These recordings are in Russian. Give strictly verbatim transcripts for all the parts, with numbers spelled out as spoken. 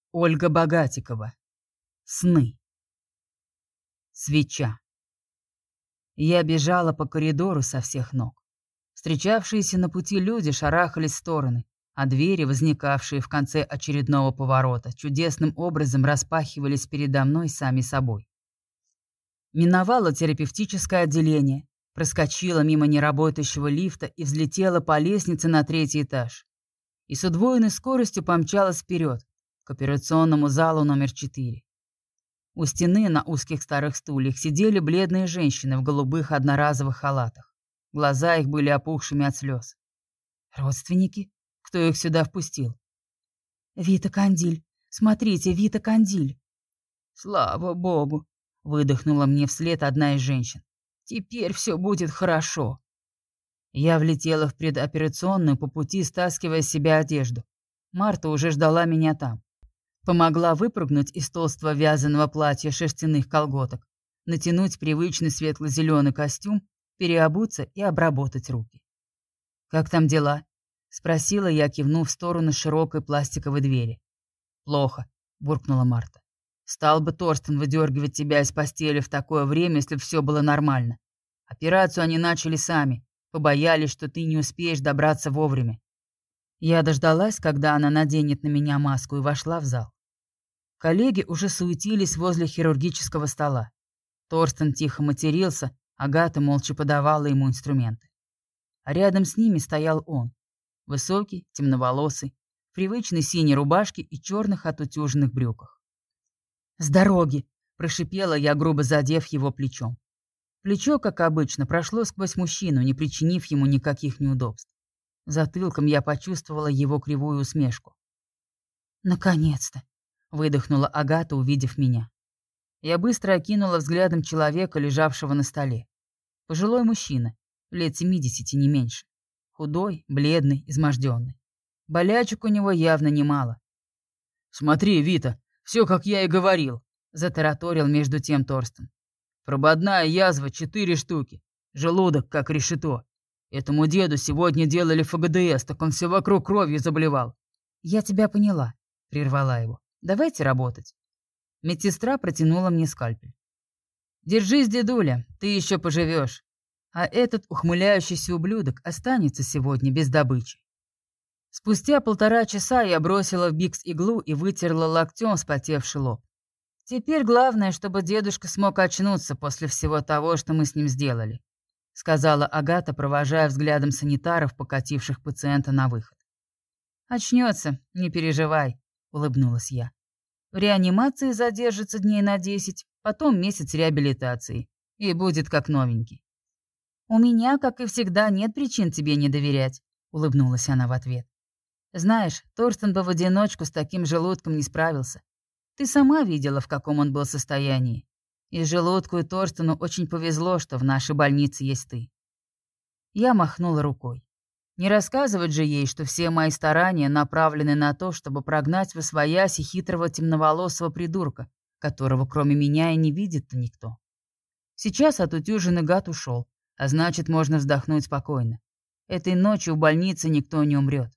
Ольга Богатикова. Сны. Свеча. Я бежала по коридору со всех ног. Встречавшиеся на пути люди шарахались в стороны, а двери, возникавшие в конце очередного поворота, чудесным образом распахивались передо мной сами собой. Миновала терапевтическое отделение, проскочила мимо неработающего лифта и взлетела по лестнице на третий этаж. И с удвоенной скоростью помчалась вперед, к операционному залу номер четыре. У стены на узких старых стульях сидели бледные женщины в голубых одноразовых халатах. Глаза их были опухшими от слез. Родственники? Кто их сюда впустил? «Вита Кандиль! Смотрите, Вита Кандиль!» «Слава богу!» — выдохнула мне вслед одна из женщин. «Теперь все будет хорошо!» Я влетела в предоперационную, по пути стаскивая с себя одежду. Марта уже ждала меня там. Помогла выпрыгнуть из толстого вязаного платья шерстяных колготок, натянуть привычный светло-зеленый костюм, переобуться и обработать руки. «Как там дела?» — спросила я, кивнув в сторону широкой пластиковой двери. «Плохо», — буркнула Марта. «Стал бы Торстен выдергивать тебя из постели в такое время, если все было нормально. Операцию они начали сами, побоялись, что ты не успеешь добраться вовремя». Я дождалась, когда она наденет на меня маску, и вошла в зал. Коллеги уже суетились возле хирургического стола. Торстен тихо матерился, Агата молча подавала ему инструменты. А рядом с ними стоял он. Высокий, темноволосый, в привычной синей рубашке и черных отутюженных брюках. «С дороги!» – прошипела я, грубо задев его плечом. Плечо, как обычно, прошло сквозь мужчину, не причинив ему никаких неудобств. Затылком я почувствовала его кривую усмешку. «Наконец-то!» — выдохнула Агата, увидев меня. Я быстро окинула взглядом человека, лежавшего на столе. Пожилой мужчина, лет семидесяти, не меньше. Худой, бледный, изможденный. Болячек у него явно немало. «Смотри, Вита, все, как я и говорил», — затараторил между тем Торстен. «Прободная язва четыре штуки, желудок как решето. Этому деду сегодня делали эф гэ дэ эс, так он все вокруг кровью заболевал». «Я тебя поняла», — прервала его. «Давайте работать». Медсестра протянула мне скальпель. «Держись, дедуля, ты еще поживешь. А этот ухмыляющийся ублюдок останется сегодня без добычи». Спустя полтора часа я бросила в бикс иглу и вытерла локтем вспотевший лоб. «Теперь главное, чтобы дедушка смог очнуться после всего того, что мы с ним сделали», — сказала Агата, провожая взглядом санитаров, покативших пациента на выход. «Очнется, не переживай», — улыбнулась я. «В реанимации задержится дней на десять, потом месяц реабилитации, и будет как новенький». «У меня, как и всегда, нет причин тебе не доверять», — улыбнулась она в ответ. «Знаешь, Торстен бы в одиночку с таким желудком не справился. Ты сама видела, в каком он был состоянии. И желудку и Торстену очень повезло, что в нашей больнице есть ты». Я махнула рукой. Не рассказывать же ей, что все мои старания направлены на то, чтобы прогнать восвояси хитрого темноволосого придурка, которого кроме меня и не видит-то никто. Сейчас отутюженный гад ушел, а значит, можно вздохнуть спокойно. Этой ночью в больнице никто не умрет.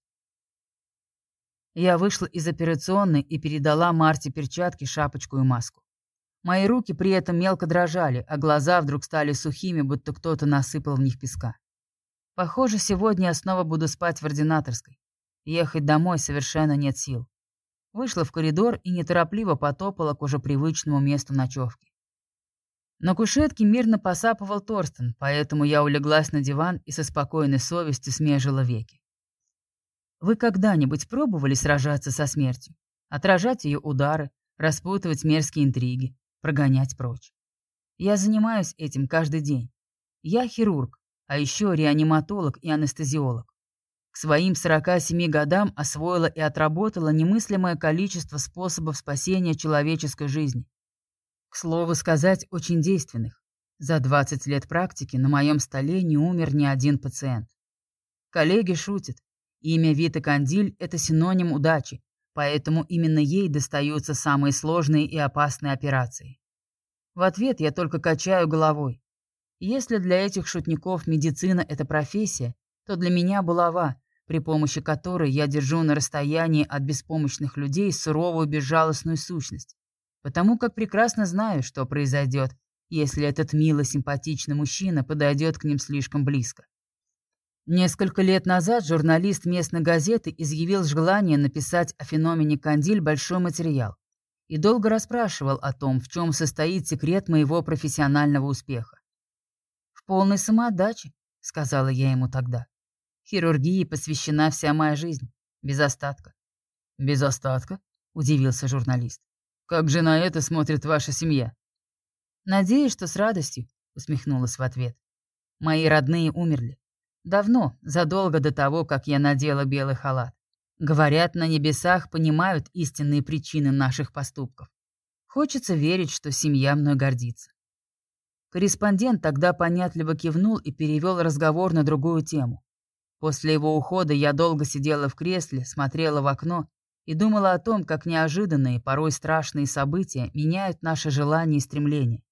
Я вышла из операционной и передала Марте перчатки, шапочку и маску. Мои руки при этом мелко дрожали, а глаза вдруг стали сухими, будто кто-то насыпал в них песка. Похоже, сегодня я снова буду спать в ординаторской. Ехать домой совершенно нет сил. Вышла в коридор и неторопливо потопала к уже привычному месту ночевки. На кушетке мирно посапывал Торстен, поэтому я улеглась на диван и со спокойной совестью смежила веки. Вы когда-нибудь пробовали сражаться со смертью? Отражать ее удары, распутывать мерзкие интриги, прогонять прочь? Я занимаюсь этим каждый день. Я хирург, а еще реаниматолог и анестезиолог. К своим сорока семи годам освоила и отработала немыслимое количество способов спасения человеческой жизни. К слову сказать, очень действенных. За двадцать лет практики на моем столе не умер ни один пациент. Коллеги шутят. Имя Вита Кандиль – это синоним удачи, поэтому именно ей достаются самые сложные и опасные операции. В ответ я только качаю головой. Если для этих шутников медицина – это профессия, то для меня булава, при помощи которой я держу на расстоянии от беспомощных людей суровую безжалостную сущность, потому как прекрасно знаю, что произойдет, если этот мило симпатичный мужчина подойдет к ним слишком близко. Несколько лет назад журналист местной газеты изъявил желание написать о феномене Кандиль большой материал и долго расспрашивал о том, в чем состоит секрет моего профессионального успеха. «В полной самоотдаче», — сказала я ему тогда. «Хирургии посвящена вся моя жизнь, без остатка». «Без остатка?» — удивился журналист. «Как же на это смотрит ваша семья?» «Надеюсь, что с радостью», — усмехнулась в ответ. «Мои родные умерли. Давно, задолго до того, как я надела белый халат. Говорят, на небесах понимают истинные причины наших поступков. Хочется верить, что семья мной гордится». Корреспондент тогда понятливо кивнул и перевел разговор на другую тему. После его ухода я долго сидела в кресле, смотрела в окно и думала о том, как неожиданные, порой страшные события меняют наши желания и стремления.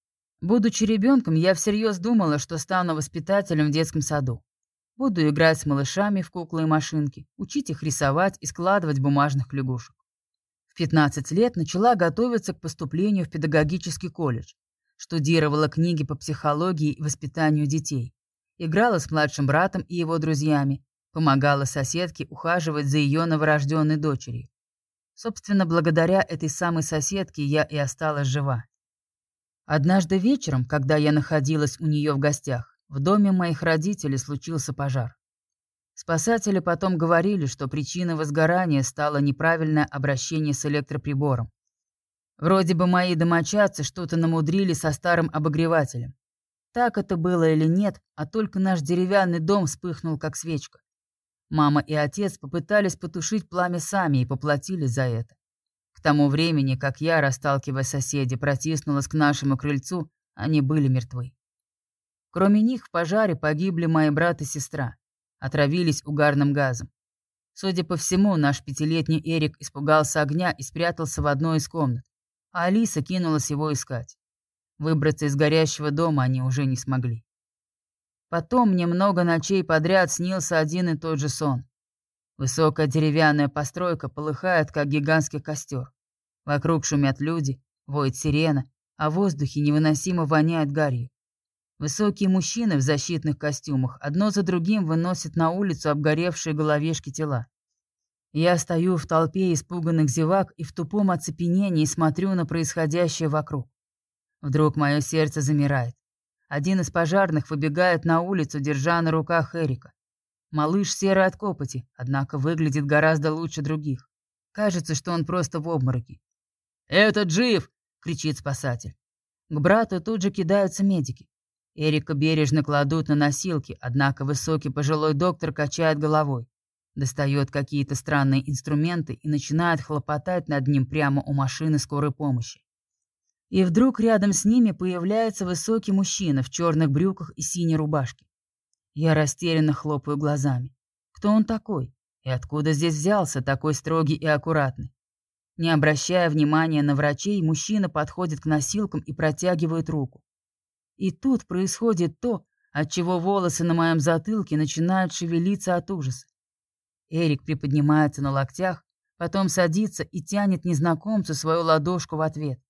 Будучи ребенком, я всерьез думала, что стану воспитателем в детском саду. Буду играть с малышами в куклы и машинки, учить их рисовать и складывать бумажных лягушек. В пятнадцать лет начала готовиться к поступлению в педагогический колледж, штудировала книги по психологии и воспитанию детей, играла с младшим братом и его друзьями, помогала соседке ухаживать за ее новорожденной дочерью. Собственно, благодаря этой самой соседке я и осталась жива. Однажды вечером, когда я находилась у нее в гостях, в доме моих родителей случился пожар. Спасатели потом говорили, что причиной возгорания стало неправильное обращение с электроприбором. Вроде бы мои домочадцы что-то намудрили со старым обогревателем. Так это было или нет, а только наш деревянный дом вспыхнул, как свечка. Мама и отец попытались потушить пламя сами и поплатились за это. К тому времени, как я, расталкивая соседей, протиснулась к нашему крыльцу, они были мертвы. Кроме них в пожаре погибли мои брат и сестра, отравились угарным газом. Судя по всему, наш пятилетний Эрик испугался огня и спрятался в одной из комнат, а Алиса кинулась его искать. Выбраться из горящего дома они уже не смогли. Потом мне много ночей подряд снился один и тот же сон. Высокая деревянная постройка полыхает, как гигантский костер. Вокруг шумят люди, воет сирена, а в воздухе невыносимо воняет гарью. Высокие мужчины в защитных костюмах одно за другим выносят на улицу обгоревшие головешки тела. Я стою в толпе испуганных зевак и в тупом оцепенении смотрю на происходящее вокруг. Вдруг мое сердце замирает. Один из пожарных выбегает на улицу, держа на руках Эрика. Малыш серый от копоти, однако выглядит гораздо лучше других. Кажется, что он просто в обмороке. «Этот жив!» — кричит спасатель. К брату тут же кидаются медики. Эрика бережно кладут на носилки, однако высокий пожилой доктор качает головой, достает какие-то странные инструменты и начинает хлопотать над ним прямо у машины скорой помощи. И вдруг рядом с ними появляется высокий мужчина в черных брюках и синей рубашке. Я растерянно хлопаю глазами. Кто он такой? И откуда здесь взялся такой строгий и аккуратный? Не обращая внимания на врачей, мужчина подходит к носилкам и протягивает руку. И тут происходит то, от чего волосы на моем затылке начинают шевелиться от ужаса. Эрик приподнимается на локтях, потом садится и тянет незнакомцу свою ладошку в ответ.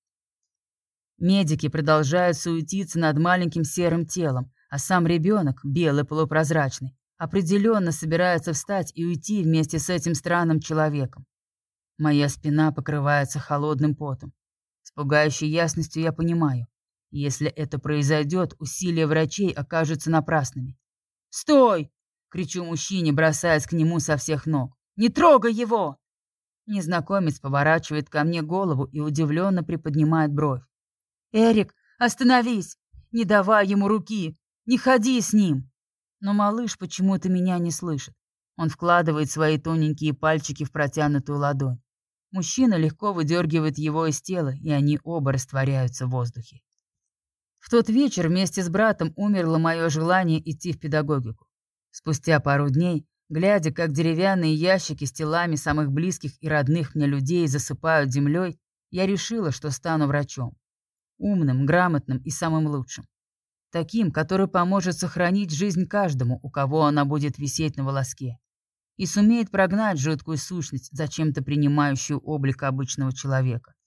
Медики продолжают суетиться над маленьким серым телом, а сам ребенок, белый полупрозрачный, определенно собирается встать и уйти вместе с этим странным человеком. Моя спина покрывается холодным потом. С пугающей ясностью я понимаю, если это произойдет, усилия врачей окажутся напрасными. «Стой!» — кричу мужчине, бросаясь к нему со всех ног. «Не трогай его!» Незнакомец поворачивает ко мне голову и удивленно приподнимает бровь. «Эрик, остановись! Не давай ему руки! Не ходи с ним!» Но малыш почему-то меня не слышит. Он вкладывает свои тоненькие пальчики в протянутую ладонь. Мужчина легко выдергивает его из тела, и они оба растворяются в воздухе. В тот вечер вместе с братом умерло мое желание идти в педагогику. Спустя пару дней, глядя, как деревянные ящики с телами самых близких и родных мне людей засыпают землей, я решила, что стану врачом. Умным, грамотным и самым лучшим. Таким, который поможет сохранить жизнь каждому, у кого она будет висеть на волоске. и сумеет прогнать жуткую сущность, зачем-то принимающую облик обычного человека.